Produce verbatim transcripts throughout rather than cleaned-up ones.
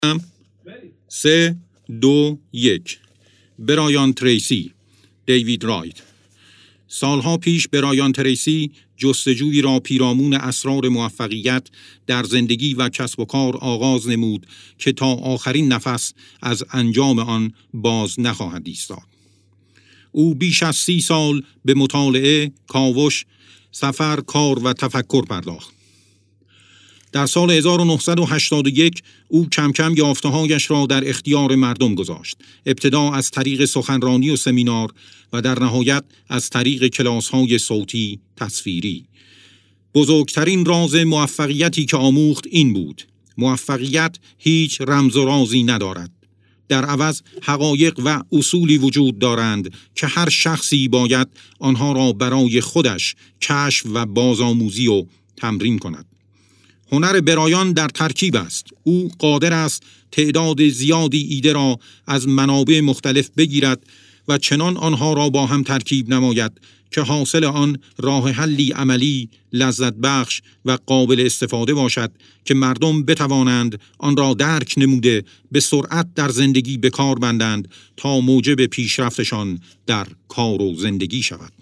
سه دو یک. برایان تریسی، دیوید رایت. سالها پیش برایان تریسی جستجویی را پیرامون اسرار موفقیت در زندگی و کسب و کار آغاز نمود که تا آخرین نفس از انجام آن باز نخواهد ایستاد. او بیش از سی سال به مطالعه، کاوش، سفر، کار و تفکر پرداخت. در سال هزار و نهصد و هشتاد و یک او کم کم یافته‌هایش را در اختیار مردم گذاشت. ابتدا از طریق سخنرانی و سمینار و در نهایت از طریق کلاس‌های صوتی تصویری. بزرگترین راز موفقیتی که آموخت این بود: موفقیت هیچ رمز و رازی ندارد. در عوض حقایق و اصولی وجود دارند که هر شخصی باید آنها را برای خودش کشف و بازآموزی و تمرین کند. هنر برایان در ترکیب است. او قادر است تعداد زیادی ایده را از منابع مختلف بگیرد و چنان آنها را با هم ترکیب نماید که حاصل آن راه حلی عملی، لذت بخش و قابل استفاده باشد که مردم بتوانند آن را درک نموده به سرعت در زندگی به کار بندند تا موجب پیشرفتشان در کار و زندگی شود.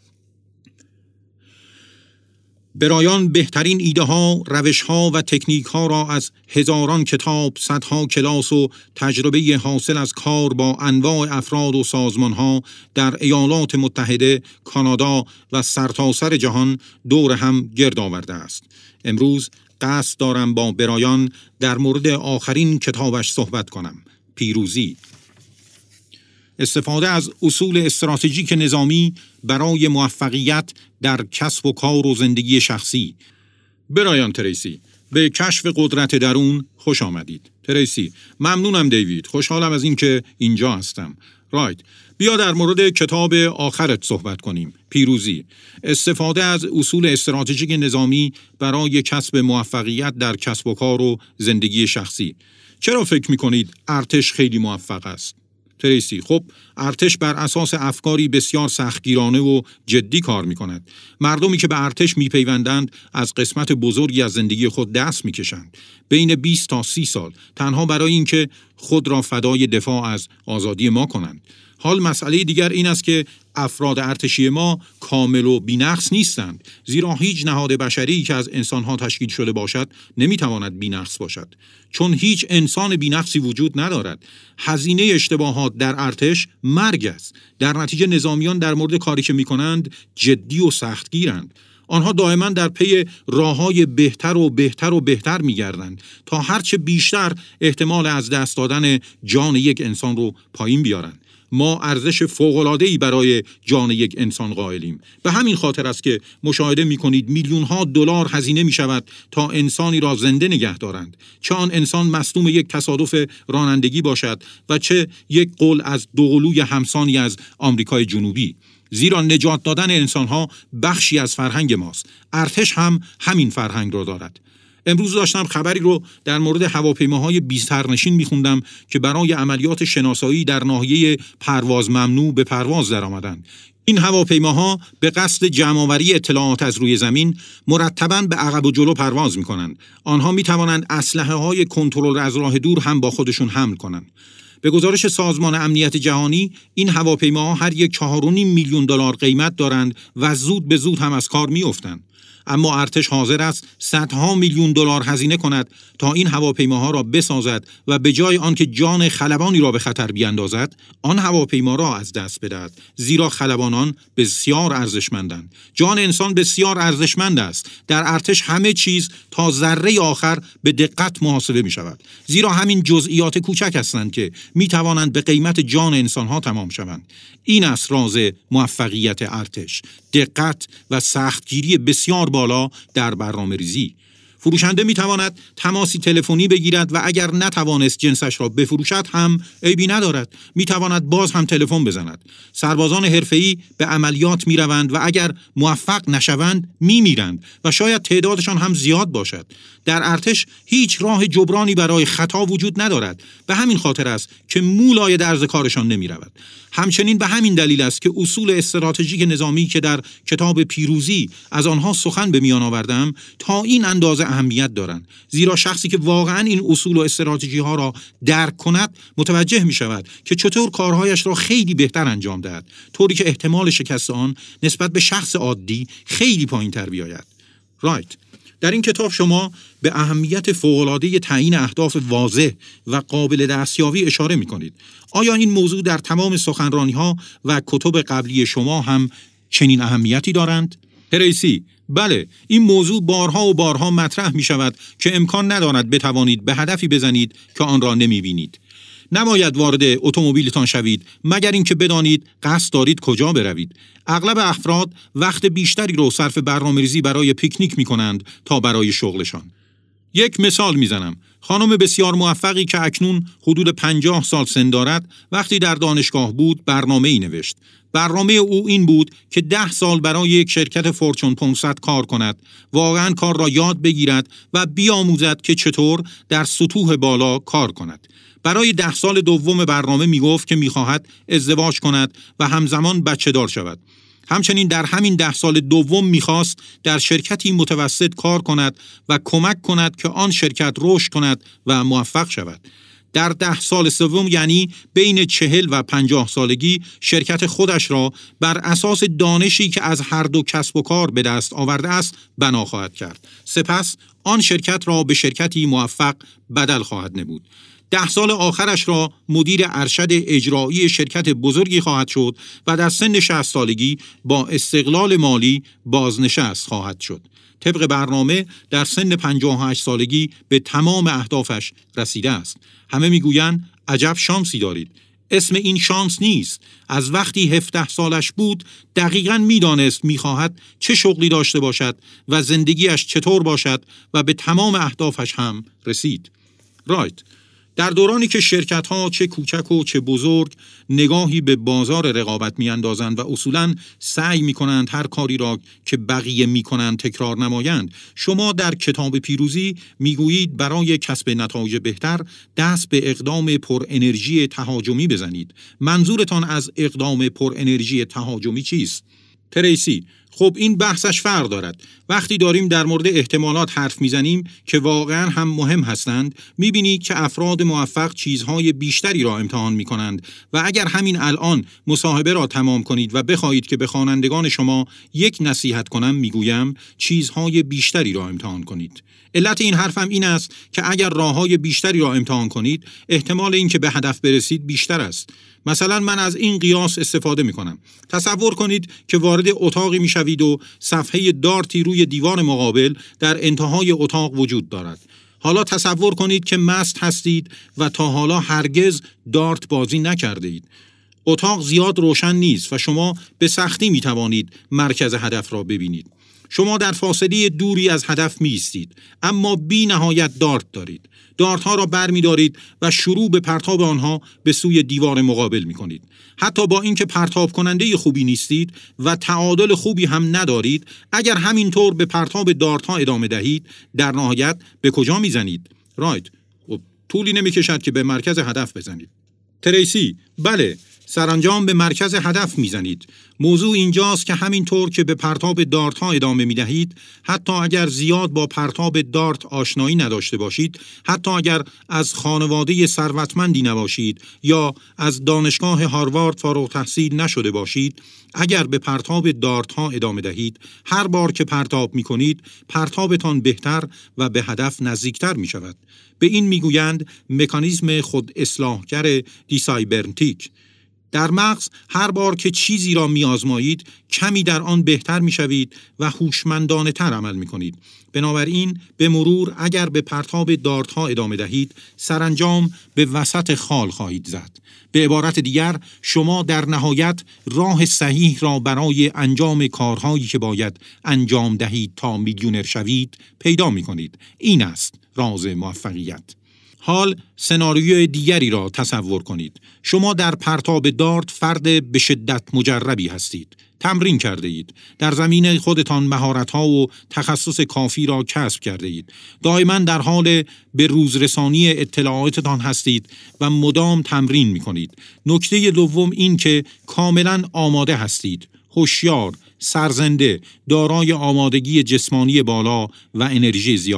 برایان بهترین ایده ها، روش ها و تکنیک ها را از هزاران کتاب، صدها کلاس و تجربه حاصل از کار با انواع افراد و سازمان ها در ایالات متحده، کانادا و سرتاسر جهان دور هم گرد آورده است. امروز قصد دارم با برایان در مورد آخرین کتابش صحبت کنم: پیروزی. استفاده از اصول استراتژیک نظامی برای موفقیت در کسب و کار و زندگی شخصی. برایان تریسی: به کشف قدرت درون خوش آمدید. تریسی: ممنونم دیوید، خوشحالم از این که اینجا هستم. رایت: بیا در مورد کتاب آخرت صحبت کنیم. پیروزی. استفاده از اصول استراتژیک نظامی برای کسب موفقیت در کسب و کار و زندگی شخصی. چرا فکر می‌کنید ارتش خیلی موفق است؟ تریسی: خب ارتش بر اساس افکاری بسیار سختگیرانه و جدی کار می کند. مردمی که به ارتش می پیوندند از قسمت بزرگی از زندگی خود دست می کشند. بین بیست تا سی سال تنها برای اینکه خود را فدای دفاع از آزادی ما کنند. حال مسئله دیگر این است که افراد ارتشی ما کامل و بی‌نقص نیستند، زیرا هیچ نهاد بشری که از انسانها تشکیل شده باشد نمیتواند بی‌نقص باشد، چون هیچ انسان بی‌نقصی وجود ندارد. هزینه اشتباهات در ارتش مرگ است. در نتیجه نظامیان در مورد کاری که میکنند جدی و سختگیرند. آنها دائما در پی راه‌های بهتر و بهتر و بهتر می‌گردند تا هرچه بیشتر احتمال از دست دادن جان یک انسان رو پایین بیارند. ما ارزش فوق‌العاده‌ای برای جان یک انسان قائلیم. به همین خاطر است که مشاهده می‌کنید میلیون‌ها دلار هزینه می‌شود تا انسانی را زنده نگه دارند، چه آن انسان مصدوم یک تصادف رانندگی باشد و چه یک قول از دوقلوی همسانی از آمریکای جنوبی. زیرا نجات دادن انسان‌ها بخشی از فرهنگ ماست. ارتش هم همین فرهنگ را دارد. امروز داشتم خبری رو در مورد هواپیماهای بی سرنشین می‌خوندم که برای عملیات شناسایی در ناحیه پرواز ممنوع به پرواز درآمدند. این هواپیماها به قصد جمع‌آوری اطلاعات از روی زمین مرتباً به عقب و جلو پرواز می‌کنند. آنها می‌توانند اسلحه‌های کنترل از راه دور هم با خودشون حمل کنند. به گزارش سازمان امنیت جهانی این هواپیماها هر یک چهار و نیم میلیون دلار قیمت دارند و زود به زود هم از کار می‌افتند. اما ارتش حاضر است صدها میلیون دلار هزینه کند تا این هواپیماها را بسازد و به جای آنکه جان خلبانی را به خطر بیاندازد، آن هواپیما را از دست بدهد، زیرا خلبانان بسیار ارزشمندند. جان انسان بسیار ارزشمند است. در ارتش همه چیز تا ذره آخر به دقت محاسبه می شود، زیرا همین جزئیات کوچک هستند که می توانند به قیمت جان انسانها تمام شوند. این است راز موفقیت ارتش: دقت و سختگیری بسیار بالا در برنامه‌ریزی. فروشنده می تواند تماسی تلفنی بگیرد و اگر نتوانست جنسش را بفروشد هم عیبی ندارد، می تواند باز هم تلفن بزند. سربازان حرفه‌ای به عملیات می روند و اگر موفق نشوند می میرند و شاید تعدادشان هم زیاد باشد. در ارتش هیچ راه جبرانی برای خطا وجود ندارد. به همین خاطر است که مولای درز کارشان نمی رود. همچنین به همین دلیل است که اصول استراتژیک نظامی که در کتاب پیروزی از آنها سخن به میان آوردم تا این اندازه اهمیت دارند، زیرا شخصی که واقعاً این اصول و استراتژی ها را درک کند متوجه می شود که چطور کارهایش را خیلی بهتر انجام دهد، طوری که احتمال شکست آن نسبت به شخص عادی خیلی پایین‌تر بیاید. رایت. در این کتاب شما به اهمیت فوق‌العاده تعیین اهداف واضح و قابل دستیابی اشاره می‌کنید. آیا این موضوع در تمام سخنرانی‌ها و کتب قبلی شما هم چنین اهمیتی دارند؟ تریسی: بله، این موضوع بارها و بارها مطرح می‌شود که امکان ندارد بتوانید به هدفی بزنید که آن را نمی‌بینید. نباید وارد اتومبیلتان شوید مگر اینکه بدانید قصد دارید کجا بروید. اغلب افراد وقت بیشتری رو صرف برنامه‌ریزی برای پیکنیک می‌کنند تا برای شغلشان. یک مثال میزنم. خانم بسیار موفقی که اکنون حدود پنجاه سال سن دارد، وقتی در دانشگاه بود برنامه‌ای نوشت. برنامه او این بود که ده سال برای یک شرکت فورچون پانصد کار کند، واقعاً کار را یاد بگیرد و بیاموزد که چطور در سطوح بالا کار کند. برای ده سال دوم برنامه می گفت که می خواهد ازدواج کند و همزمان بچه دار شود. همچنین در همین ده سال دوم می خواست در شرکتی متوسط کار کند و کمک کند که آن شرکت رشد کند و موفق شود. در ده سال سوم، یعنی بین چهل و پنجاه سالگی، شرکت خودش را بر اساس دانشی که از هر دو کسب و کار به دست آورده است بنا خواهد کرد. سپس آن شرکت را به شرکتی موفق بدل خواهد نمود. ده سال آخرش را مدیر ارشد اجرایی شرکت بزرگی خواهد شد و در سن شصت سالگی با استقلال مالی بازنشست خواهد شد. طبق برنامه در سن پنجاه و هشت سالگی به تمام اهدافش رسیده است. همه میگویند عجب شانسی دارید. اسم این شانس نیست. از وقتی هفده سالش بود دقیقاً میدانست میخواهد چه شغلی داشته باشد و زندگیش چطور باشد و به تمام اهدافش هم رسید. رایت. در دورانی که شرکت‌ها چه کوچک و چه بزرگ نگاهی به بازار رقابت می‌اندازند و اصولاً سعی می‌کنند هر کاری را که بقیه می‌کنند تکرار نمایند، شما در کتاب پیروزی می‌گویید برای کسب نتایج بهتر دست به اقدام پر انرژی تهاجمی بزنید. منظورتان از اقدام پر انرژی تهاجمی چیست؟ تریسی: خب این بحثش فرق دارد. وقتی داریم در مورد احتمالات حرف میزنیم که واقعا هم مهم هستند، میبینید که افراد موفق چیزهای بیشتری را امتحان میکنند و اگر همین الان مصاحبه را تمام کنید و بخواهید که به خوانندگان شما یک نصیحت کنم، میگویم چیزهای بیشتری را امتحان کنید. علت این حرفم این است که اگر راههای بیشتری را امتحان کنید، احتمال این که به هدف برسید بیشتر است. مثلا من از این قیاس استفاده می کنم. تصور کنید که وارد اتاقی می شوید و صفحه دارتی روی دیوار مقابل در انتهای اتاق وجود دارد. حالا تصور کنید که مست هستید و تا حالا هرگز دارت بازی نکرده اید. اتاق زیاد روشن نیست و شما به سختی می توانید مرکز هدف را ببینید. شما در فاصله دوری از هدف می ایستید، اما بی نهایت دارت دارید. دارت ها را بر می دارید و شروع به پرتاب آنها به سوی دیوار مقابل می کنید. حتی با اینکه پرتاب کننده خوبی نیستید و تعادل خوبی هم ندارید، اگر همینطور به پرتاب دارت ها ادامه دهید، در نهایت به کجا می زنید؟ رایت. خب طولی نمی کشد که به مرکز هدف بزنید. تریسی: بله، سرانجام به مرکز هدف میزنید. موضوع اینجاست که همینطور که به پرتاب دارت ها ادامه می دهید، حتی اگر زیاد با پرتاب دارت آشنایی نداشته باشید، حتی اگر از خانواده ثروتمندی نباشید یا از دانشگاه هاروارد فارغ التحصیل نشده باشید، اگر به پرتاب دارت ها ادامه دهید، هر بار که پرتاب می کنید، پرتابتان بهتر و به هدف نزدیکتر می شود. به این می گویند مکانیزم خود اصلاحگر دیسایبرنتیک. در مغز هر بار که چیزی را می آزمایید، کمی در آن بهتر می شوید و هوشمندانه تر عمل می کنید. بنابراین به مرور اگر به پرتاب دارت ها ادامه دهید، سرانجام به وسط خال خواهید زد. به عبارت دیگر، شما در نهایت راه صحیح را برای انجام کارهایی که باید انجام دهید تا میلیونر شوید پیدا می کنید. این است راز موفقیت. حال سناریوی دیگری را تصور کنید. شما در پرتاب دارت فرد به شدت مجربی هستید. تمرین کرده اید. در زمینه خودتان مهارت‌ها و تخصص کافی را کسب کرده اید. دائما در حال به روزرسانی اطلاعاتتان هستید و مدام تمرین می‌کنید. نکته دوم این که کاملا آماده هستید. هوشیار، سرزنده، دارای آمادگی جسمانی بالا و انرژی زیاد.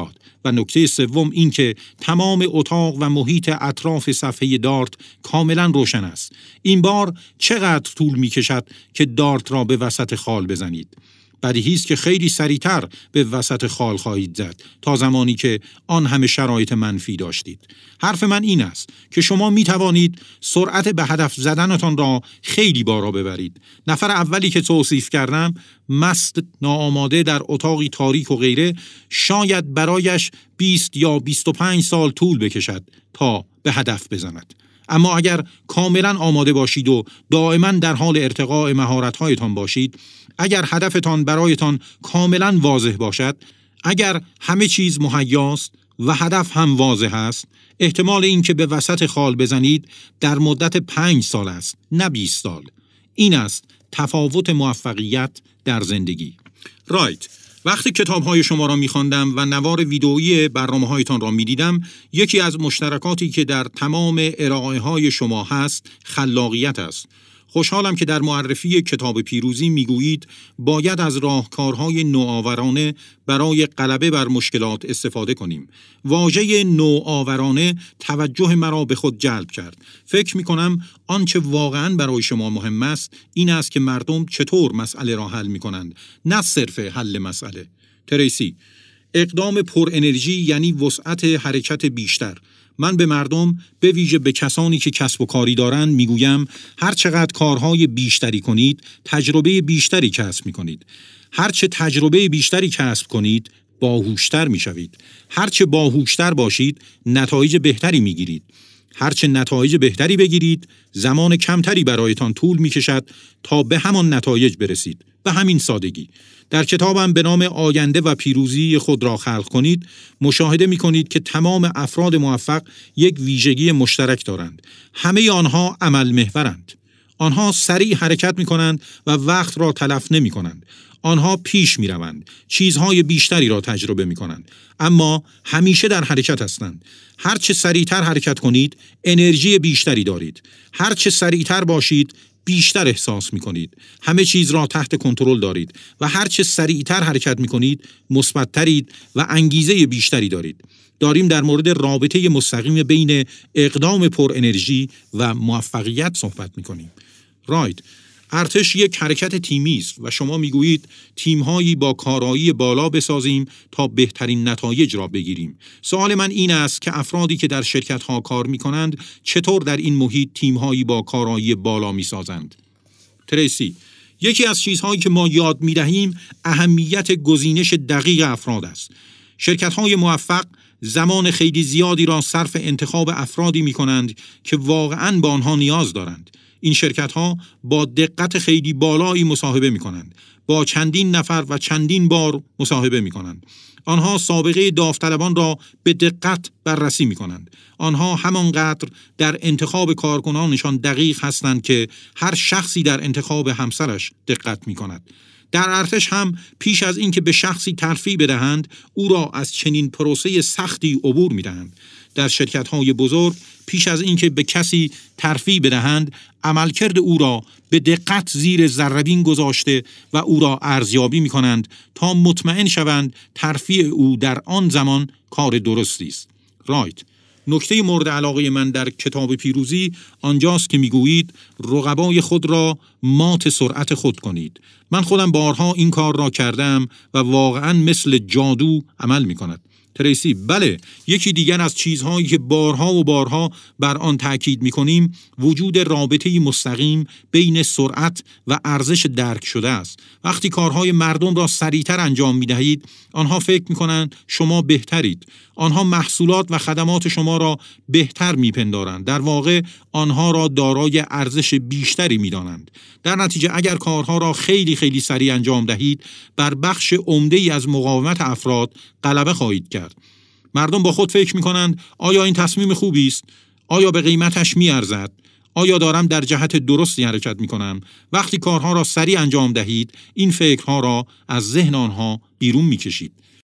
و نکته سوم این که تمام اتاق و محیط اطراف صفحه دارت کاملا روشن است. این بار چقدر طول می کشد که دارت را به وسط خال بزنید؟ بدیهی است که خیلی سریعتر به وسط خال خواهید زد تا زمانی که آن همه شرایط منفی داشتید. حرف من این است که شما می توانید سرعت به هدف زدنتان را خیلی بالا ببرید. نفر اولی که توصیف کردم، مست، ناآماده در اتاقی تاریک و غیره، شاید برایش بیست یا بیست و پنج سال طول بکشد تا به هدف بزند. اما اگر کاملا آماده باشید و دائما در حال ارتقاء مهارت‌هایتان باشید، اگر هدفتان برایتان کاملا واضح باشد، اگر همه چیز مهیاست و هدف هم واضح است، احتمال این که به وسط خال بزنید در مدت پنج سال است، نه بیست سال. این است تفاوت موفقیت در زندگی. رایت. وقتی کتاب‌های شما را می‌خواندم و نوار ویدئویی برنامه‌هایتان را می‌دیدم، یکی از مشترکاتی که در تمام ارائه‌های شما هست، خلاقیت است. خوشحالم که در معرفی کتاب پیروزی میگویید باید از راهکارهای نوآورانه برای غلبه بر مشکلات استفاده کنیم. واژه نوآورانه توجه مرا به خود جلب کرد. فکر می‌کنم آنچه واقعاً برای شما مهم است این است که مردم چطور مسئله را حل می‌کنند، نه صرف حل مسئله. تریسی: اقدام پر انرژی یعنی وسعت حرکت بیشتر. من به مردم، به ویژه به کسانی که کسب و کاری دارند میگویم هر چقدر کارهای بیشتری کنید، تجربه بیشتری کسب میکنید. هر چه تجربه بیشتری کسب کنید، باهوشتر میشوید. هر چه باهوشتر باشید، نتایج بهتری میگیرید. هر چه نتایج بهتری بگیرید، زمان کمتری برایتان طول میکشد تا به همان نتایج برسید. به همین سادگی. در کتابم به نام آینده و پیروزی خود را خلق کنید، مشاهده می کنید که تمام افراد موفق یک ویژگی مشترک دارند. همه آنها عمل محورند. آنها سریع حرکت می کنند و وقت را تلف نمی کنند. آنها پیش می روند. چیزهای بیشتری را تجربه می کنند. اما همیشه در حرکت هستند. هر چه سریعتر حرکت کنید، انرژی بیشتری دارید. هر چه سریعتر باشید، بیشتر احساس می کنید. همه چیز را تحت کنترل دارید و هر چه سریعتر حرکت می کنید، مثبت‌ترید و انگیزه بیشتری دارید. داریم در مورد رابطه مستقیم بین اقدام پر انرژی و موفقیت صحبت می کنیم. رایت. ارتش یک حرکت تیمی است و شما میگویید تیم‌هایی با کارایی بالا بسازیم تا بهترین نتایج را بگیریم. سوال من این است که افرادی که در شرکت‌ها کار می‌کنند چطور در این محیط تیم‌هایی با کارایی بالا می‌سازند؟ تریسی: یکی از چیزهایی که ما یاد می‌دهیم اهمیت گزینش دقیق افراد است. شرکت‌های موفق زمان خیلی زیادی را صرف انتخاب افرادی می‌کنند که واقعاً به آنها نیاز دارند. این شرکت‌ها با دقت خیلی بالایی مصاحبه می‌کنند. با چندین نفر و چندین بار مصاحبه می‌کنند. آنها سابقه داوطلبان را به دقت بررسی می‌کنند. آنها همانقدر در انتخاب کارکنانشان دقیق هستند که هر شخصی در انتخاب همسرش دقت می‌کند. در ارتش هم پیش از اینکه به شخصی ترفیع بدهند، او را از چنین پروسه سختی عبور می‌دهند. در شرکت‌های بزرگ پیش از اینکه به کسی ترفیع بدهند، عملکرد او را به دقت زیر ذره‌بین گذاشته و او را ارزیابی می‌کنند تا مطمئن شوند ترفیع او در آن زمان کار درستی است. رایت. نکته مورد علاقه من در کتاب پیروزی آنجاست که میگویید رقبای خود را مات سرعت خود کنید. من خودم بارها این کار را کردم و واقعاً مثل جادو عمل می‌کند. تریسی: بله، یکی دیگر از چیزهایی که بارها و بارها بر آن تاکید می‌کنیم وجود رابطه‌ای مستقیم بین سرعت و ارزش درک شده است. وقتی کارهای مردم را سریعتر انجام می‌دهید، آنها فکر می‌کنند شما بهترید. آنها محصولات و خدمات شما را بهتر می‌پندارند. در واقع آنها را دارای ارزش بیشتری می‌دانند. در نتیجه اگر کارها را خیلی خیلی سریع انجام دهید، بر بخش عمده‌ای از مقاومت افراد غلبه خواهید کرد. مردم با خود فکر می‌کنند آیا این تصمیم خوبی است؟ آیا به قیمتش می‌ارزد؟ آیا دارم در جهت درستی حرکت می‌کنم؟ وقتی کارها را سریع انجام دهید، این فکرها را از ذهن آنها بیرون می‌کشید.